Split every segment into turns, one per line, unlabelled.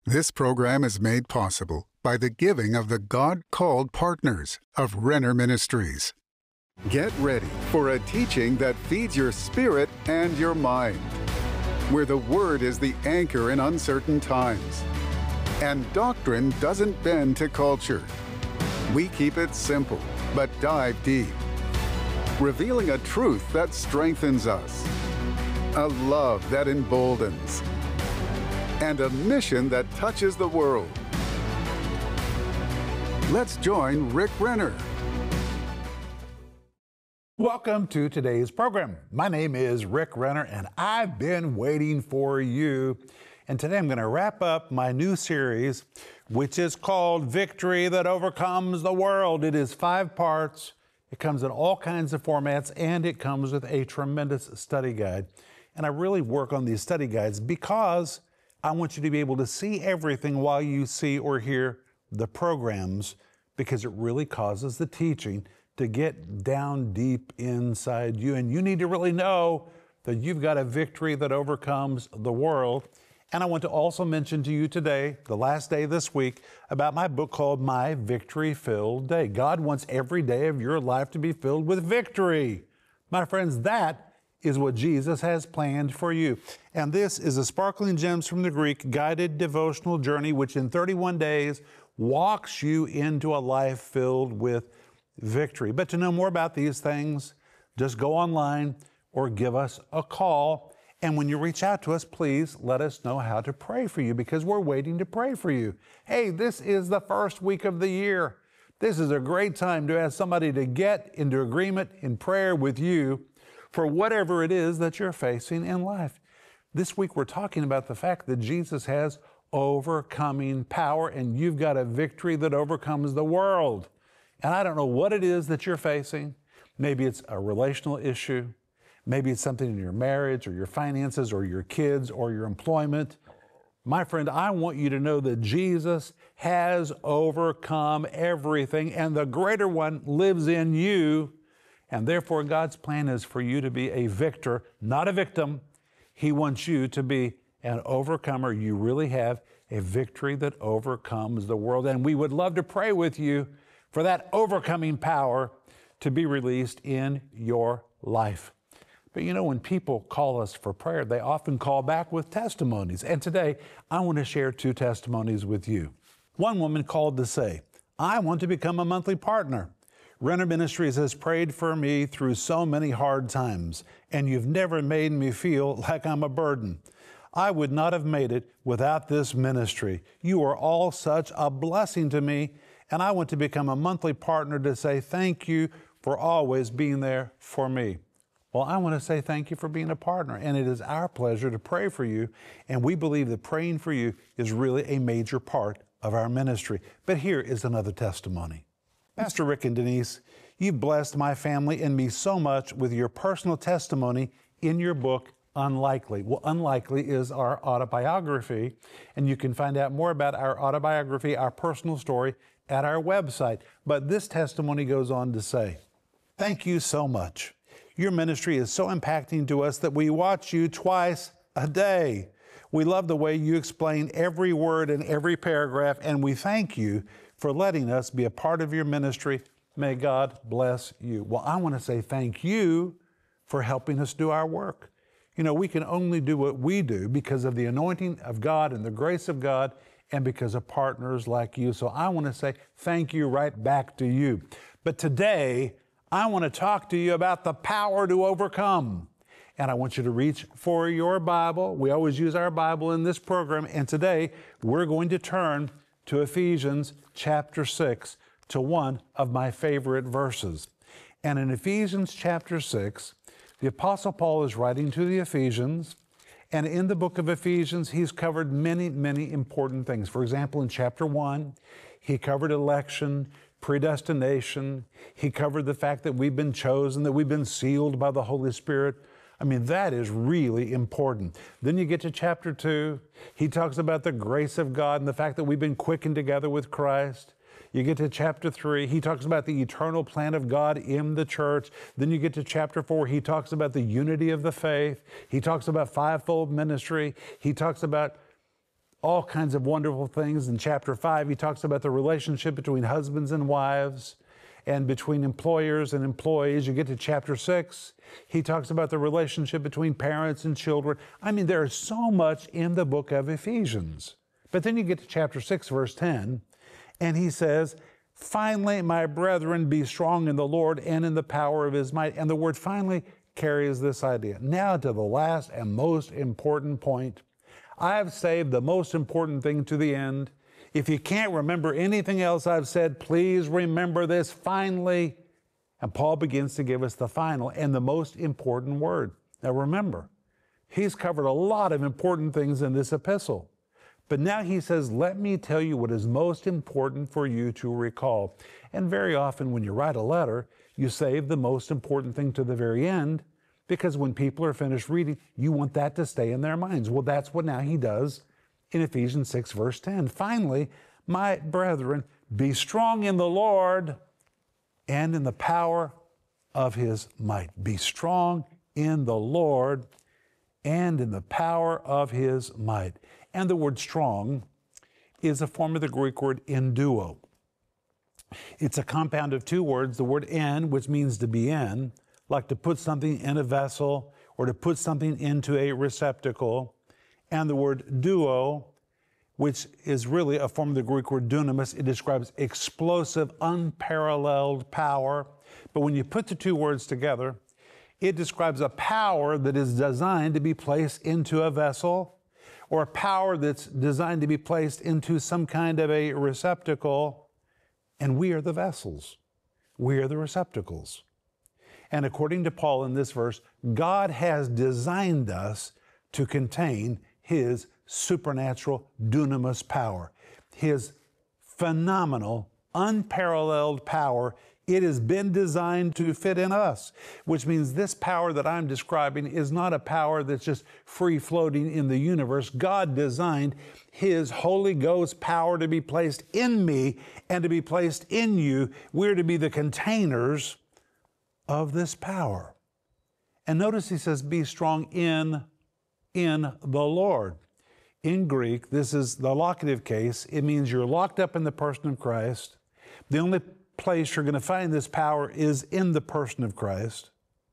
This program is made possible by the giving of the God-called partners of Renner Ministries. Get ready for a teaching that feeds your spirit and your mind, where the Word is the anchor in uncertain times, and doctrine doesn't bend to culture. We keep it simple, but dive deep, revealing a truth that strengthens us, a love that emboldens, and a mission that touches the world. Let's join Rick Renner.
Welcome to today's program. My name is Rick Renner, and I've been waiting for you. And today I'm going to wrap up my new series, which is called Victory That Overcomes the World. It is 5 parts. It comes in all kinds of formats, and it comes with a tremendous study guide. And I really work on these study guides because I want you to be able to see everything while you see or hear the programs, because it really causes the teaching to get down deep inside you. And you need to really know that you've got a victory that overcomes the world. And I want to also mention to you today, the last day this week, about my book called My Victory-Filled Day. God wants every day of your life to be filled with victory. My friends, that is what Jesus has planned for you. And this is a Sparkling Gems from the Greek guided devotional journey, which in 31 days walks you into a life filled with victory. But to know more about these things, just go online or give us a call. And when you reach out to us, please let us know how to pray for you, because we're waiting to pray for you. Hey, this is the first week of the year. This is a great time to ask somebody to get into agreement in prayer with you for whatever it is that you're facing in life. This week, we're talking about the fact that Jesus has overcoming power, and you've got a victory that overcomes the world. And I don't know what it is that you're facing. Maybe it's a relational issue. Maybe it's something in your marriage or your finances or your kids or your employment. My friend, I want you to know that Jesus has overcome everything, and the greater one lives in you. And therefore, God's plan is for you to be a victor, not a victim. He wants you to be an overcomer. You really have a victory that overcomes the world. And we would love to pray with you for that overcoming power to be released in your life. But you know, when people call us for prayer, they often call back with testimonies. And today, I want to share 2 testimonies with you. One woman called to say, I want to become a monthly partner. Renner Ministries has prayed for me through so many hard times, and you've never made me feel like I'm a burden. I would not have made it without this ministry. You are all such a blessing to me, and I want to become a monthly partner to say thank you for always being there for me. Well, I want to say thank you for being a partner, and it is our pleasure to pray for you, and we believe that praying for you is really a major part of our ministry. But here is another testimony. Pastor Rick and Denise, you've blessed my family and me so much with your personal testimony in your book, Unlikely. Well, Unlikely is our autobiography, and you can find out more about our autobiography, our personal story, at our website. But this testimony goes on to say, thank you so much. Your ministry is so impacting to us that we watch you twice a day. We love the way you explain every word and every paragraph, and we thank you for letting us be a part of your ministry. May God bless you. Well, I want to say thank you for helping us do our work. You know, we can only do what we do because of the anointing of God and the grace of God, and because of partners like you. So I want to say thank you right back to you. But today, I want to talk to you about the power to overcome. And I want you to reach for your Bible. We always use our Bible in this program. And today, we're going to turn to Ephesians chapter 6, to one of my favorite verses. And in Ephesians chapter 6, the Apostle Paul is writing to the Ephesians, and in the book of Ephesians, he's covered many, many important things. For example, in chapter 1, he covered election, predestination. He covered the fact that we've been chosen, that we've been sealed by the Holy Spirit. I mean, that is really important. Then you get to chapter 2. He talks about the grace of God and the fact that we've been quickened together with Christ. You get to chapter 3, he talks about the eternal plan of God in the church. Then you get to chapter 4, he talks about the unity of the faith. He talks about fivefold ministry. He talks about all kinds of wonderful things. In chapter 5, he talks about the relationship between husbands and wives and between employers and employees. You get to chapter 6, he talks about the relationship between parents and children. I mean, there is so much in the book of Ephesians. But then you get to chapter 6, verse 10, and he says, finally, my brethren, be strong in the Lord and in the power of his might. And the word finally carries this idea. Now to the last and most important point. I have saved the most important thing to the end. If you can't remember anything else I've said, please remember this finally. And Paul begins to give us the final and the most important word. Now remember, he's covered a lot of important things in this epistle. But now he says, let me tell you what is most important for you to recall. And very often when you write a letter, you save the most important thing to the very end, because when people are finished reading, you want that to stay in their minds. Well, that's what now he does in Ephesians 6, verse 10. Finally, my brethren, be strong in the Lord and in the power of his might. Be strong in the Lord and in the power of his might. And the word strong is a form of the Greek word enduo. It's a compound of two words, the word en, which means to be in, like to put something in a vessel or to put something into a receptacle, and the word duo, which is really a form of the Greek word dunamis. It describes explosive, unparalleled power. But when you put the two words together, it describes a power that is designed to be placed into a vessel, or a power that's designed to be placed into some kind of a receptacle, and we are the vessels. We are the receptacles. And according to Paul in this verse, God has designed us to contain his supernatural dunamis power, his phenomenal, unparalleled power. It has been designed to fit in us, which means this power that I'm describing is not a power that's just free-floating in the universe. God designed his Holy Ghost power to be placed in me and to be placed in you. We're to be the containers of this power. And notice he says, be strong in the Lord. In Greek, this is the locative case. It means you're locked up in the person of Christ. The only place you're going to find this power is in the person of Christ.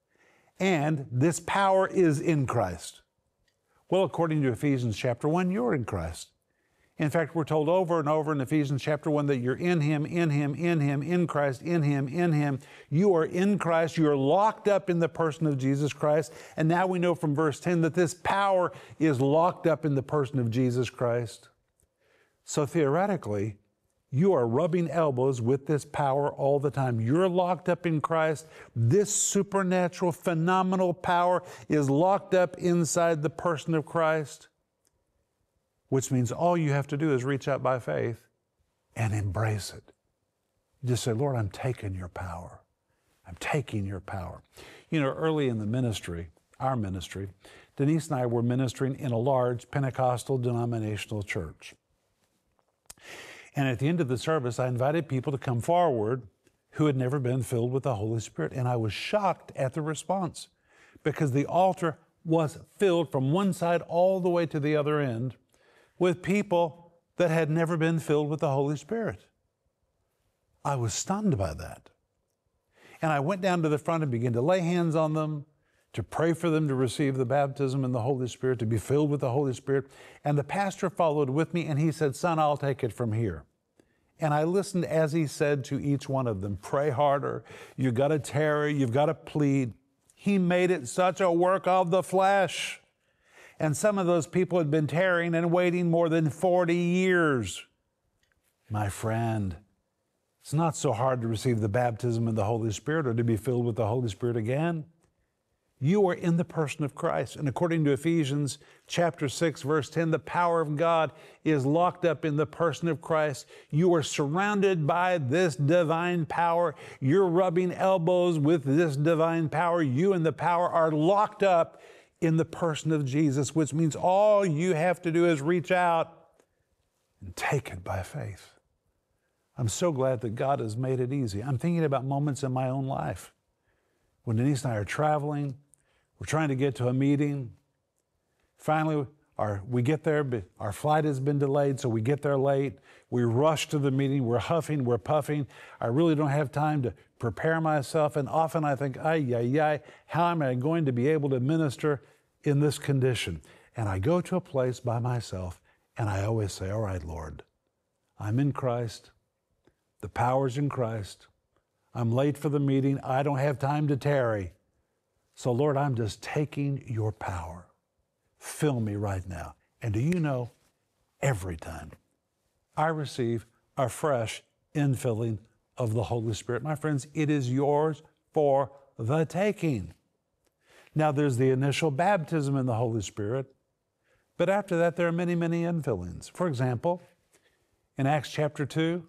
And this power is in Christ. Well, according to Ephesians chapter 1, you're in Christ. In fact, we're told over and over in Ephesians chapter 1 that you're in him, in him, in him, in Christ, in him, in him. You are in Christ. You are locked up in the person of Jesus Christ. And now we know from verse 10 that this power is locked up in the person of Jesus Christ. So theoretically, you are rubbing elbows with this power all the time. You're locked up in Christ. This supernatural, phenomenal power is locked up inside the person of Christ, which means all you have to do is reach out by faith and embrace it. Just say, Lord, I'm taking your power. I'm taking your power. You know, early in the ministry, our ministry, Denise and I were ministering in a large Pentecostal denominational church. And at the end of the service, I invited people to come forward who had never been filled with the Holy Spirit. And I was shocked at the response, because the altar was filled from one side all the way to the other end with people that had never been filled with the Holy Spirit. I was stunned by that. And I went down to the front and began to lay hands on them, to pray for them to receive the baptism in the Holy Spirit, to be filled with the Holy Spirit. And the pastor followed with me and he said, son, I'll take it from here. And I listened as he said to each one of them, pray harder, you've got to tarry, you've got to plead. He made it such a work of the flesh. And some of those people had been tarrying and waiting more than 40 years. My friend, it's not so hard to receive the baptism in the Holy Spirit or to be filled with the Holy Spirit again. You are in the person of Christ. And according to Ephesians chapter 6, verse 10, the power of God is locked up in the person of Christ. You are surrounded by this divine power. You're rubbing elbows with this divine power. You and the power are locked up in the person of Jesus, which means all you have to do is reach out and take it by faith. I'm so glad that God has made it easy. I'm thinking about moments in my own life when Denise and I are traveling. We're trying to get to a meeting. Finally, We get there, but our flight has been delayed, so we get there late. We rush to the meeting. We're huffing, we're puffing. I really don't have time to prepare myself. And often I think, how am I going to be able to minister in this condition? And I go to a place by myself, and I always say, all right, Lord, I'm in Christ. The power's in Christ. I'm late for the meeting. I don't have time to tarry. So, Lord, I'm just taking your power. Fill me right now. And do you know, every time I receive a fresh infilling of the Holy Spirit, my friends, it is yours for the taking. Now, there's the initial baptism in the Holy Spirit, but after that, there are many, many infillings. For example, in Acts chapter 2,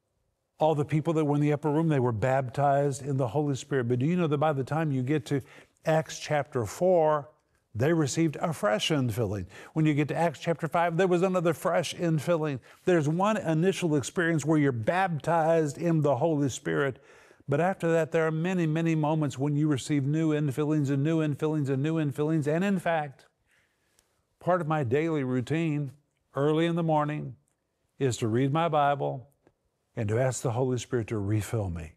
all the people that were in the upper room, they were baptized in the Holy Spirit. But do you know that by the time you get to Acts chapter 4, they received a fresh infilling. When you get to Acts chapter 5, there was another fresh infilling. There's one initial experience where you're baptized in the Holy Spirit. But after that, there are many, many moments when you receive new infillings and new infillings and new infillings. And in fact, part of my daily routine early in the morning is to read my Bible and to ask the Holy Spirit to refill me.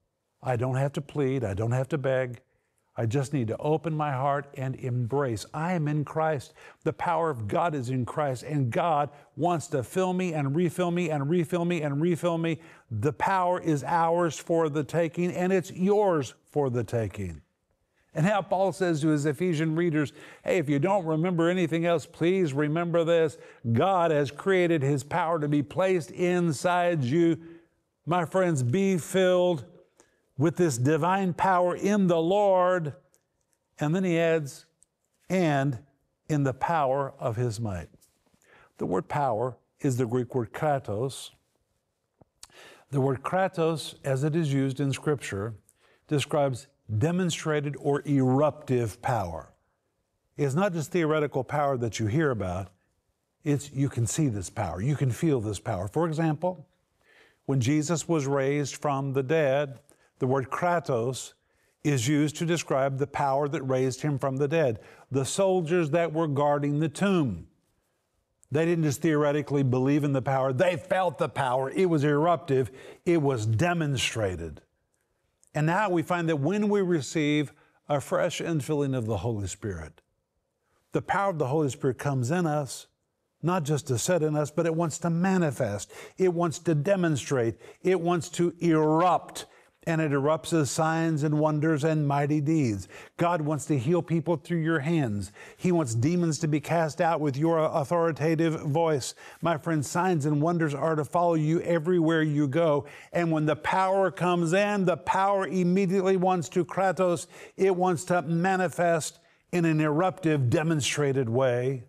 I don't have to plead. I don't have to beg. I just need to open my heart and embrace. I am in Christ. The power of God is in Christ, and God wants to fill me and refill me and refill me and refill me. The power is ours for the taking, and it's yours for the taking. And now Paul says to his Ephesian readers, hey, if you don't remember anything else, please remember this. God has created His power to be placed inside you. My friends, be filled with this divine power in the Lord. And then he adds, and in the power of His might. The word power is the Greek word kratos. The word kratos, as it is used in Scripture, describes demonstrated or eruptive power. It's not just theoretical power that you hear about. It's you can see this power. You can feel this power. For example, when Jesus was raised from the dead, the word kratos is used to describe the power that raised Him from the dead. The soldiers that were guarding the tomb, they didn't just theoretically believe in the power. They felt the power. It was eruptive. It was demonstrated. And now we find that when we receive a fresh infilling of the Holy Spirit, the power of the Holy Spirit comes in us, not just to sit in us, but it wants to manifest. It wants to demonstrate. It wants to erupt. And it erupts as signs and wonders and mighty deeds. God wants to heal people through your hands. He wants demons to be cast out with your authoritative voice. My friends, signs and wonders are to follow you everywhere you go. And when the power comes in, the power immediately wants to kratos. It wants to manifest in an eruptive, demonstrated way.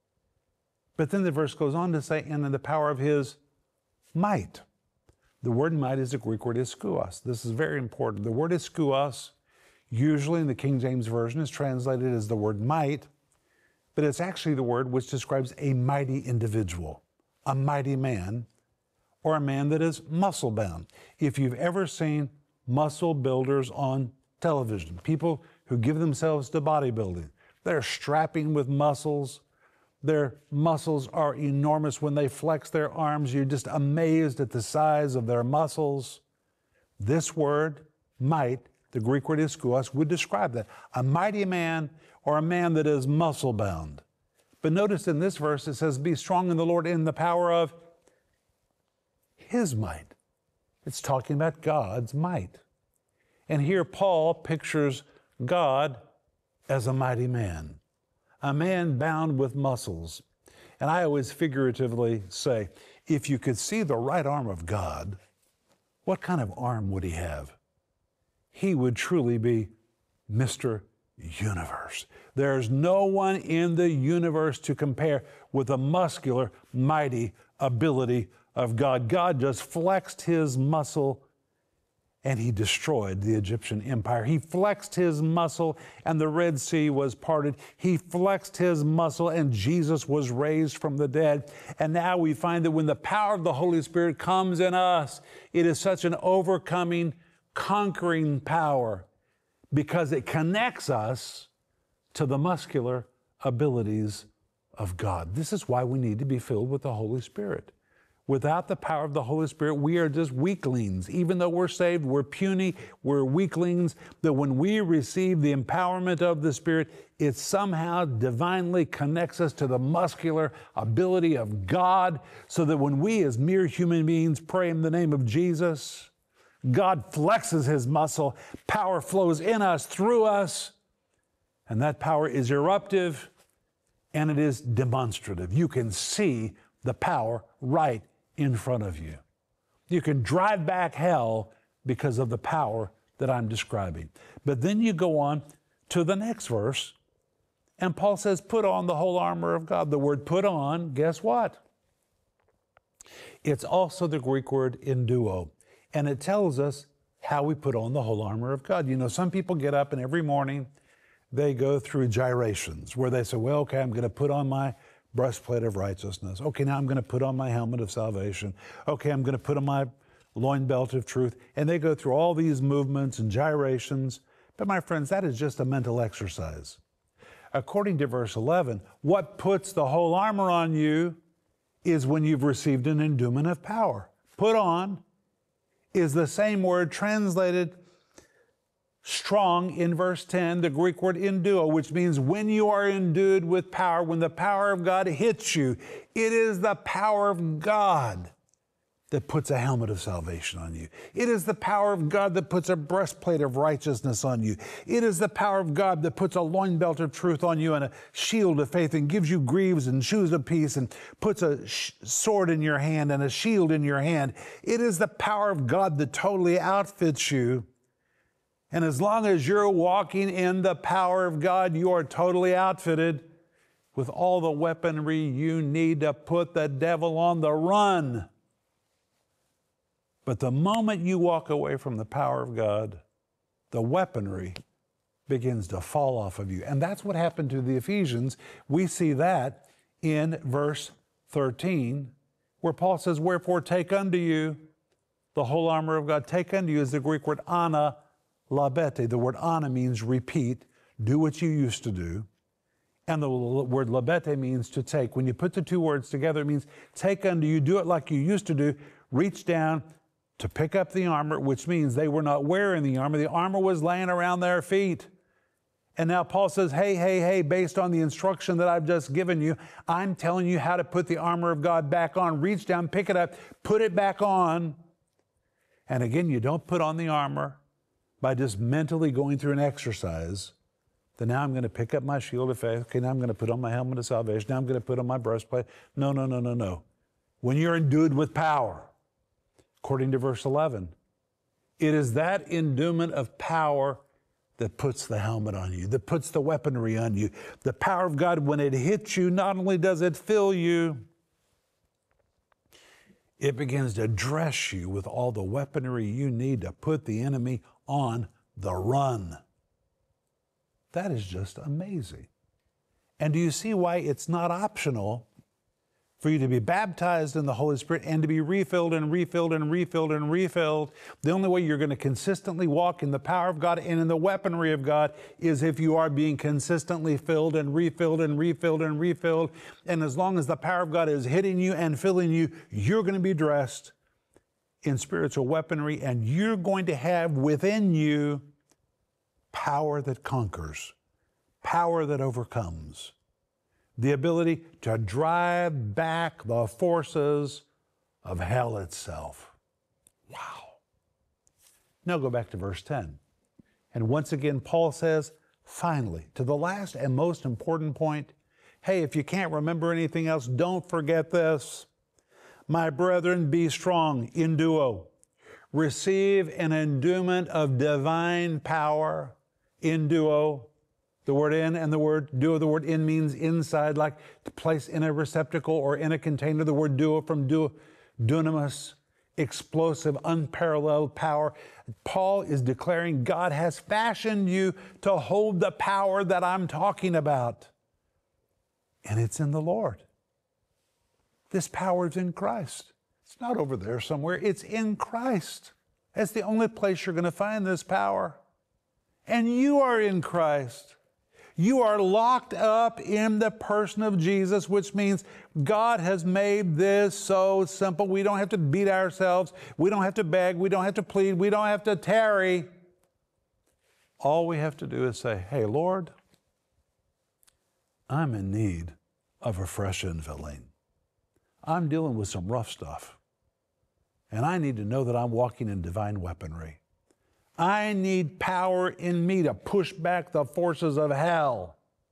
But then the verse goes on to say, and in the power of His might. The word might is the Greek word ischouos. This is very important. The word ischouos, usually in the King James Version, is translated as the word might, but it's actually the word which describes a mighty individual, a mighty man, or a man that is muscle-bound. If you've ever seen muscle builders on television, people who give themselves to bodybuilding, they're strapping with muscles. Their muscles are enormous. When they flex their arms, you're just amazed at the size of their muscles. This word, might, the Greek word ischouos, would describe that. A mighty man or a man that is muscle-bound. But notice in this verse it says, be strong in the Lord in the power of His might. It's talking about God's might. And here Paul pictures God as a mighty man. A man bound with muscles. And I always figuratively say, if you could see the right arm of God, what kind of arm would He have? He would truly be Mr. Universe. There's no one in the universe to compare with the muscular, mighty ability of God. God just flexed His muscle and He destroyed the Egyptian empire. He flexed His muscle and the Red Sea was parted. He flexed His muscle and Jesus was raised from the dead. And now we find that when the power of the Holy Spirit comes in us, it is such an overcoming, conquering power because it connects us to the muscular abilities of God. This is why we need to be filled with the Holy Spirit. Without the power of the Holy Spirit, we are just weaklings. Even though we're saved, we're puny, we're weaklings. That when we receive the empowerment of the Spirit, it somehow divinely connects us to the muscular ability of God, so that when we as mere human beings pray in the name of Jesus, God flexes His muscle, power flows in us, through us, and that power is eruptive and it is demonstrative. You can see the power right in front of you. You can drive back hell because of the power that I'm describing. But then you go on to the next verse, and Paul says, put on the whole armor of God. The word put on, guess what? It's also the Greek word enduo, and it tells us how we put on the whole armor of God. You know, some people get up and every morning they go through gyrations where they say, well, okay, I'm going to put on my breastplate of righteousness. Okay, now I'm going to put on my helmet of salvation. Okay, I'm going to put on my loin belt of truth. And they go through all these movements and gyrations. But my friends, that is just a mental exercise. According to verse 11, what puts the whole armor on you is when you've received an endowment of power. Put on is the same word translated strong in verse 10, the Greek word enduo, which means when you are endued with power, when the power of God hits you, it is the power of God that puts a helmet of salvation on you. It is the power of God that puts a breastplate of righteousness on you. It is the power of God that puts a loin belt of truth on you and a shield of faith and gives you greaves and shoes of peace and puts a sword in your hand and a shield in your hand. It is the power of God that totally outfits you. And as long as you're walking in the power of God, you are totally outfitted with all the weaponry you need to put the devil on the run. But the moment you walk away from the power of God, the weaponry begins to fall off of you. And that's what happened to the Ephesians. We see that in verse 13, where Paul says, wherefore take unto you the whole armor of God. Take unto you is the Greek word ana labete. The word ana means repeat, do what you used to do. And the word labete means to take. When you put the two words together, it means take unto you, do it like you used to do, reach down to pick up the armor, which means they were not wearing the armor. The armor was laying around their feet. And now Paul says, hey, based on the instruction that I've just given you, I'm telling you how to put the armor of God back on. Reach down, pick it up, put it back on. And again, you don't put on the armor by just mentally going through an exercise. Then now I'm going to pick up my shield of faith. Okay, now I'm going to put on my helmet of salvation. Now I'm going to put on my breastplate. No. When you're endued with power, according to verse 11, it is that endowment of power that puts the helmet on you, that puts the weaponry on you. The power of God, when it hits you, not only does it fill you, it begins to dress you with all the weaponry you need to put the enemy on the run. That is just amazing. And do you see why it's not optional for you to be baptized in the Holy Spirit and to be refilled and refilled and refilled and refilled? The only way you're going to consistently walk in the power of God and in the weaponry of God is if you are being consistently filled and refilled and refilled and refilled. And as long as the power of God is hitting you and filling you, you're going to be dressed in spiritual weaponry, and you're going to have within you power that conquers, power that overcomes, the ability to drive back the forces of hell itself. Wow. Now go back to verse 10. And once again, Paul says, finally, to the last and most important point, hey, if you can't remember anything else, don't forget this. My brethren, be strong, enduo. Receive an endowment of divine power, enduo. The word in and the word duo, the word in means inside, like to place in a receptacle or in a container. The word duo from dunamis, explosive, unparalleled power. Paul is declaring God has fashioned you to hold the power that I'm talking about. And it's in the Lord. This power is in Christ. It's not over there somewhere. It's in Christ. That's the only place you're going to find this power. And you are in Christ. You are locked up in the person of Jesus, which means God has made this so simple. We don't have to beat ourselves. We don't have to beg. We don't have to plead. We don't have to tarry. All we have to do is say, hey, Lord, I'm in need of a fresh infilling. I'm dealing with some rough stuff, and I need to know that I'm walking in divine weaponry. I need power in me to push back the forces of hell.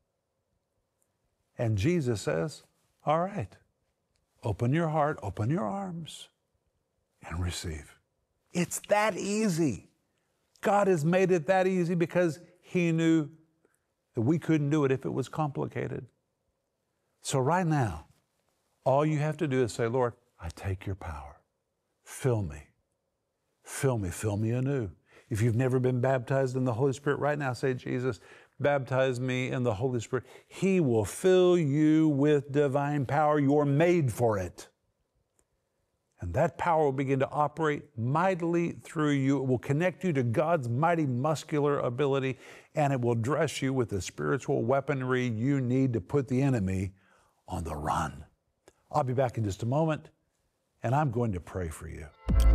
And Jesus says, all right, open your heart, open your arms, and receive. It's that easy. God has made it that easy because He knew that we couldn't do it if it was complicated. So right now, all you have to do is say, Lord, I take your power. Fill me. Fill me. Fill me anew. If you've never been baptized in the Holy Spirit, right now say, Jesus, baptize me in the Holy Spirit. He will fill you with divine power. You're made for it. And that power will begin to operate mightily through you. It will connect you to God's mighty muscular ability, and it will dress you with the spiritual weaponry you need to put the enemy on the run. I'll be back in just a moment, and I'm going to pray for you.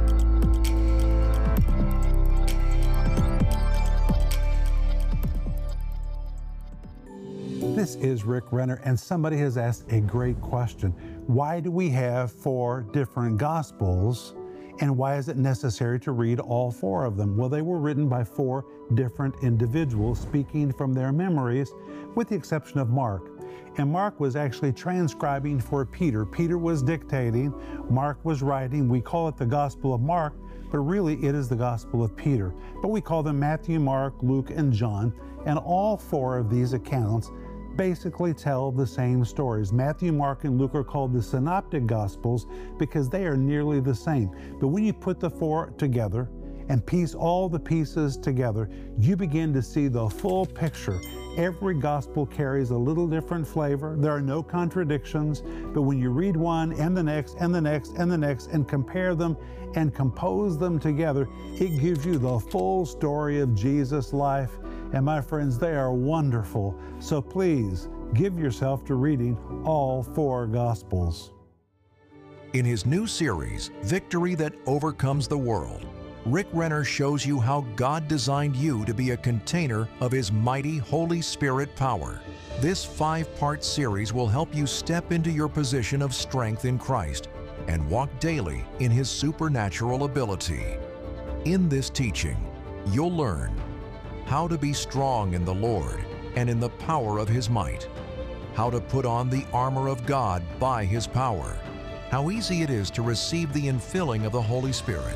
This is Rick Renner, and somebody has asked a great question. Why do we have 4 different Gospels, and why is it necessary to read all 4 of them? Well, they were written by 4 different individuals speaking from their memories, with the exception of Mark. And Mark was actually transcribing for Peter. Peter was dictating, Mark was writing. We call it the Gospel of Mark, but really it is the Gospel of Peter. But we call them Matthew, Mark, Luke, and John, and all 4 of these accounts basically tell the same stories. Matthew, Mark, and Luke are called the Synoptic Gospels because they are nearly the same. But when you put the 4 together and piece all the pieces together, you begin to see the full picture. Every gospel carries a little different flavor. There are no contradictions, but when you read one and the next and the next and the next and compare them and compose them together, it gives you the full story of Jesus' life. And my friends, they are wonderful. So please give yourself to reading all 4 Gospels.
In his new series, Victory That Overcomes the World, Rick Renner shows you how God designed you to be a container of His mighty Holy Spirit power. This 5-part series will help you step into your position of strength in Christ and walk daily in His supernatural ability. In this teaching, you'll learn how to be strong in the Lord and in the power of His might, how to put on the armor of God by His power, how easy it is to receive the infilling of the Holy Spirit.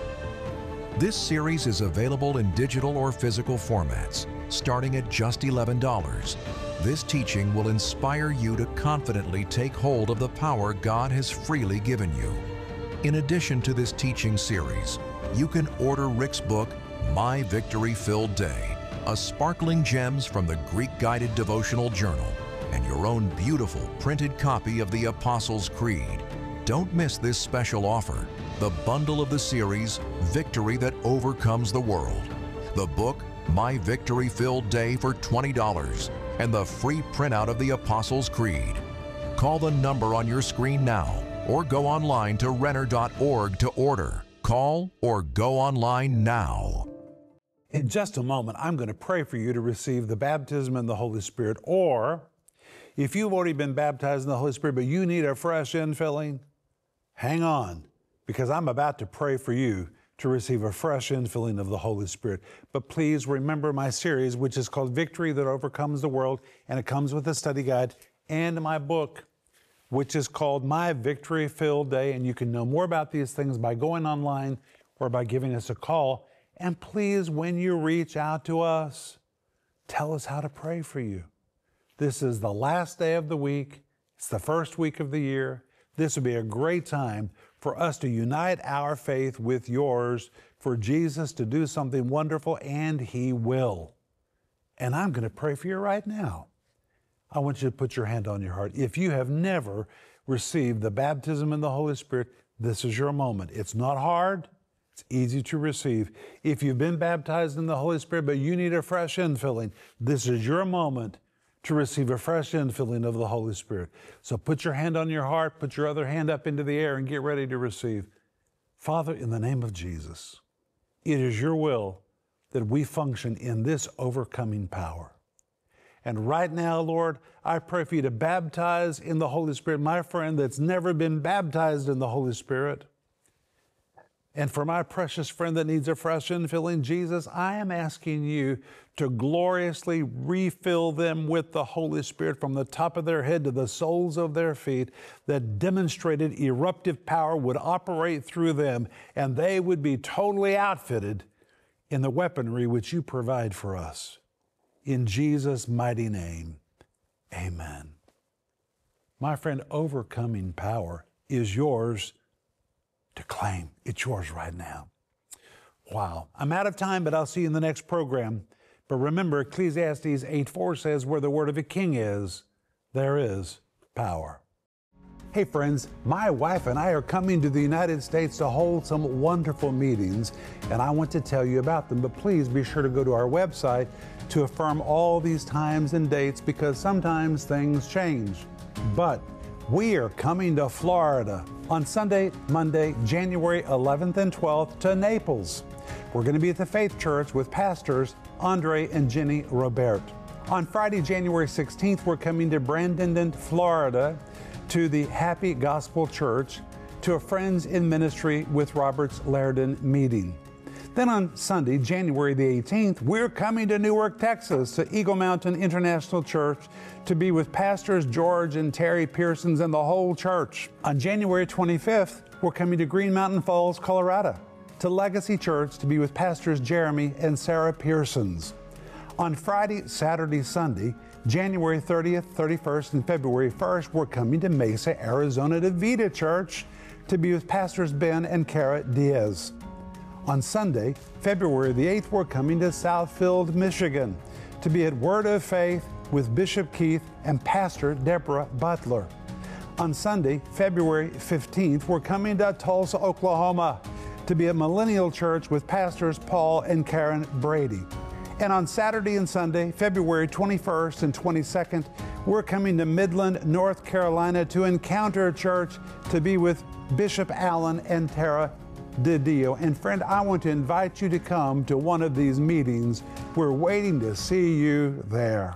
This series is available in digital or physical formats, starting at just $11. This teaching will inspire you to confidently take hold of the power God has freely given you. In addition to this teaching series, you can order Rick's book, My Victory-Filled Day, a sparkling gems from the Greek-guided devotional journal, and your own beautiful printed copy of the Apostles' Creed. Don't miss this special offer, the bundle of the series, Victory That Overcomes the World, the book, My Victory-Filled Day for $20, and the free printout of the Apostles' Creed. Call the number on your screen now, or go online to renner.org to order. Call or go online now.
In just a moment, I'm going to pray for you to receive the baptism in the Holy Spirit. Or, if you've already been baptized in the Holy Spirit, but you need a fresh infilling, hang on, because I'm about to pray for you to receive a fresh infilling of the Holy Spirit. But please remember my series, which is called Victory That Overcomes the World, and it comes with a study guide and my book, which is called My Victory-Filled Day. And you can know more about these things by going online or by giving us a call. And please, when you reach out to us, tell us how to pray for you. This is the last day of the week. It's the first week of the year. This would be a great time for us to unite our faith with yours, for Jesus to do something wonderful, and He will. And I'm going to pray for you right now. I want you to put your hand on your heart. If you have never received the baptism in the Holy Spirit, this is your moment. It's not hard. It's easy to receive. If you've been baptized in the Holy Spirit, but you need a fresh infilling, this is your moment to receive a fresh infilling of the Holy Spirit. So put your hand on your heart, put your other hand up into the air, and get ready to receive. Father, in the name of Jesus, it is your will that we function in this overcoming power. And right now, Lord, I pray for you to baptize in the Holy Spirit my friend that's never been baptized in the Holy Spirit. And for my precious friend that needs a fresh infilling, Jesus, I am asking you to gloriously refill them with the Holy Spirit from the top of their head to the soles of their feet, that demonstrated eruptive power would operate through them, and they would be totally outfitted in the weaponry which you provide for us. In Jesus' mighty name, amen. My friend, overcoming power is yours to claim. It's yours right now. Wow. I'm out of time, but I'll see you in the next program. But remember, Ecclesiastes 8:4 says, where the word of a king is, there is power. Hey friends, my wife and I are coming to the United States to hold some wonderful meetings, and I want to tell you about them, but please be sure to go to our website to affirm all these times and dates, because sometimes things change. But we are coming to Florida on Sunday, Monday, January 11th and 12th to Naples. We're going to be at the Faith Church with pastors Andre and Jenny Robert. On Friday, January 16th, we're coming to Bradenton, Florida to the Happy Gospel Church to a Friends in Ministry with Roberts Laridan meeting. Then on Sunday, January the 18th, we're coming to Newark, Texas to Eagle Mountain International Church to be with pastors George and Terry Pearsons and the whole church. On January 25th, we're coming to Green Mountain Falls, Colorado to Legacy Church to be with pastors Jeremy and Sarah Pearsons. On Friday, Saturday, Sunday, January 30th, 31st, and February 1st, we're coming to Mesa, Arizona to Vita Church to be with pastors Ben and Kara Diaz. On Sunday, February the 8th, we're coming to Southfield, Michigan to be at Word of Faith with Bishop Keith and Pastor Deborah Butler. On Sunday, February 15th, we're coming to Tulsa, Oklahoma to be at Millennial Church with pastors Paul and Karen Brady. And on Saturday and Sunday, February 21st and 22nd, we're coming to Midland, North Carolina to Encounter Church to be with Bishop Allen and Tara DiDio. And friend, I want to invite you to come to one of these meetings. We're waiting to see you there.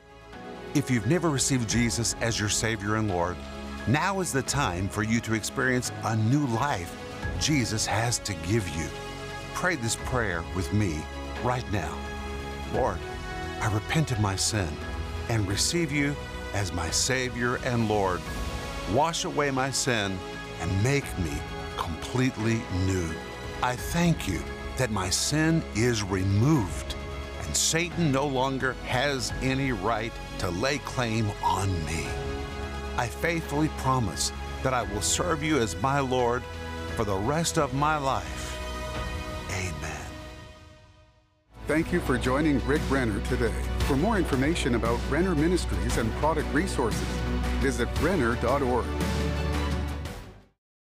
If you've never received Jesus as your Savior and Lord, now is the time for you to experience a new life Jesus has to give you. Pray this prayer with me right now. Lord, I repent of my sin and receive you as my Savior and Lord. Wash away my sin and make me completely new. I thank you that my sin is removed and Satan no longer has any right to lay claim on me. I faithfully promise that I will serve you as my Lord for the rest of my life. Amen.
Thank you for joining Rick Renner today. For more information about Renner Ministries and product resources, visit renner.org.